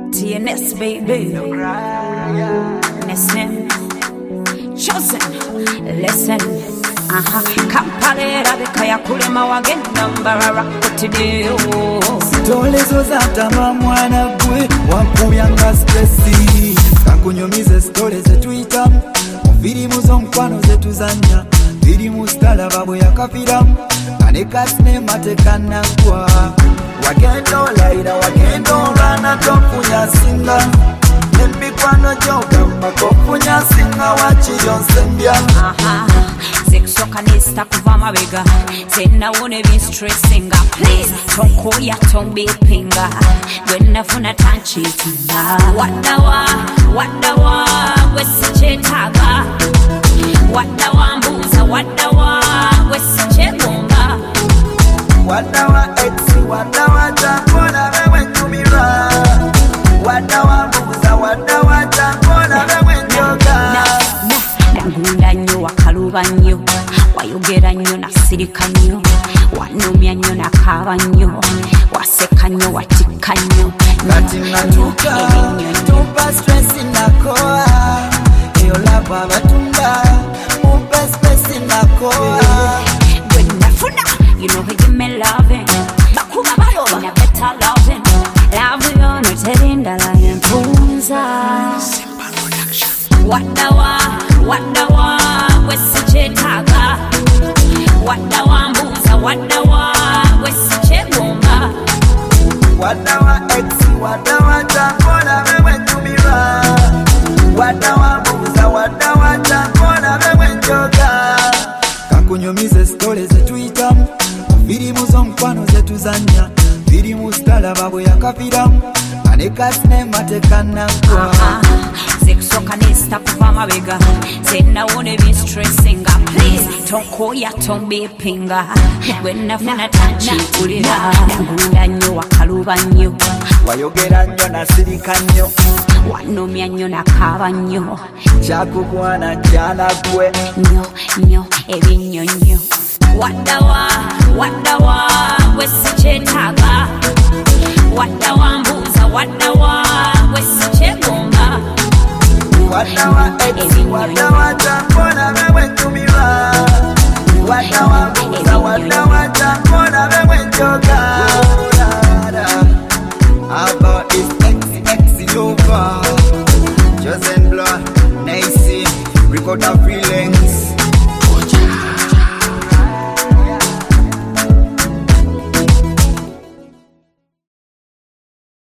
TNS baby. Listen, chosen. Listen. Kampalera bekaya kulema wagenda mbarara kutideo. Tolezo za tama mwana gwe wakuyanga stressi. Kakunyumize stole zetu itamu Virimu zonkwano zetu zanya Virimu stala babu ya kafiramu Kaneka sinema tekana kwa Wakendo laida wakendo rana tofunya singa Nembikwano joga makofunya singa wachiyo sembya Zekusoka nista kuva mabega Zena wone be stressinga Please, toko ya tombi pinga Gwena funa tanchi tina Wadawa, wesi chetaga Wadawa mbuza, wadawa, wesi chegomba Wadawa exi, wadawa chakona wewe tumira Wadawa mbuza, wadawa chakona wewe njoga Nangunda nyo wakaluba nyo Wayogera nyo nasirika nyo Wanumya nyo nakaba nyo Waseka nyo watika nyo Kati natuka, tupa stressi nakoa Eyo lapa batunda, mupe stressi nakoa When nafuna, you know he give me loving Bakuba baloba, na better loving Love yo no terinda la yempunza Wadawa, wesi chetaga Wadawa mbuza, wadawa, wesi chegomba Wadawa exi, wadawa chakona wewe tumira Wadawa mbuza, wadawa chakona wewe njoga Kakunyumize stole zetu itamu Virimu zonkwano zetu zanya Virimu stala babu ya kafiramu Kaneka sinema tekana kwa Zekusoka nista kuva mabega Zena wone be stressinga Please, toko ya tombi pinga Gwena funa tanchi kulira Nangunda nyo wakaluba nyo Wayogera nyo nasirika nyo Wanumya nyo nakaba nyo Chakugwana jana kwe Nyo, ebinyo nyo Wadawa, wesi chetaga